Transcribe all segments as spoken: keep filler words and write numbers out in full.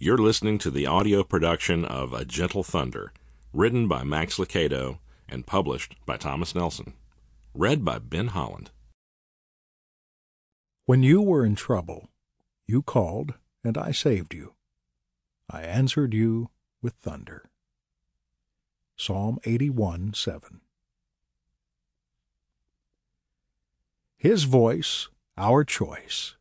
You're listening to the audio production of A Gentle Thunder, written by Max Lucado and published by Thomas Nelson. Read by Ben Holland. When you were in trouble, you called, and I saved you. I answered you with thunder. Psalm eighty-one, seven. His voice, our choice.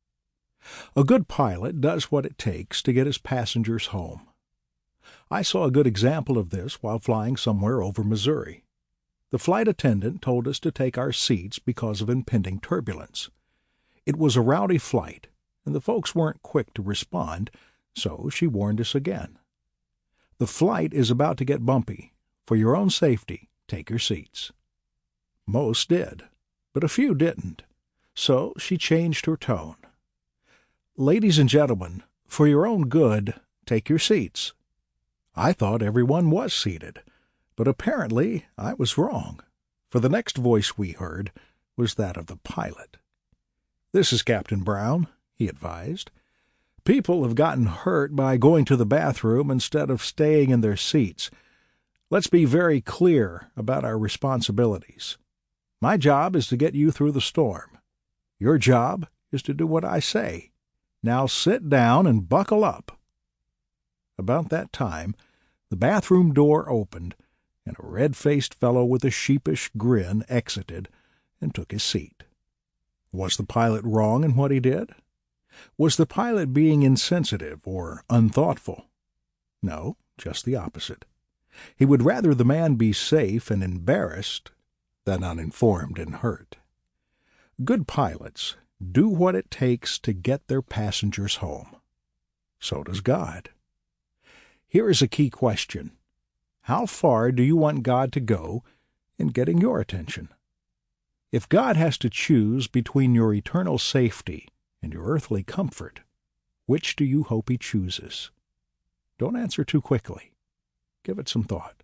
A good pilot does what it takes to get his passengers home. I saw a good example of this while flying somewhere over Missouri. The flight attendant told us to take our seats because of impending turbulence. It was a rowdy flight, and the folks weren't quick to respond, so she warned us again. The flight is about to get bumpy. For your own safety, take your seats. Most did, but a few didn't, so she changed her tone. Ladies and gentlemen, for your own good, take your seats. I thought everyone was seated, but apparently I was wrong, for the next voice we heard was that of the pilot. "This is Captain Brown," he advised. "People have gotten hurt by going to the bathroom instead of staying in their seats. Let's be very clear about our responsibilities. My job is to get you through the storm. Your job is to do what I say. Now sit down and buckle up." About that time, the bathroom door opened, and a red-faced fellow with a sheepish grin exited and took his seat. Was the pilot wrong in what he did? Was the pilot being insensitive or unthoughtful? No, just the opposite. He would rather the man be safe and embarrassed than uninformed and hurt. Good pilots do what it takes to get their passengers home. So does God. Here is a key question. How far do you want God to go in getting your attention? If God has to choose between your eternal safety and your earthly comfort, which do you hope he chooses? Don't answer too quickly. Give it some thought.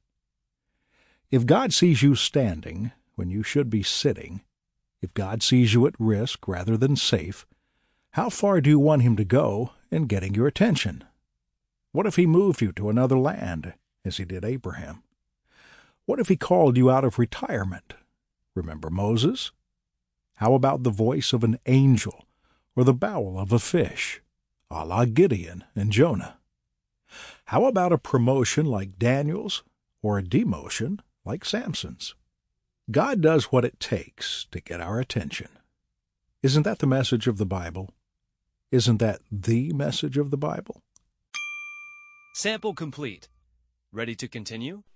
If God sees you standing when you should be sitting, if God sees you at risk rather than safe, how far do you want him to go in getting your attention? What if he moved you to another land, as he did Abraham? What if he called you out of retirement? Remember Moses? How about the voice of an angel or the bowel of a fish, a la Gideon and Jonah? How about a promotion like Daniel's or a demotion like Samson's? God does what it takes to get our attention. Isn't that the message of the Bible? Isn't that the message of the Bible? Sample complete. Ready to continue?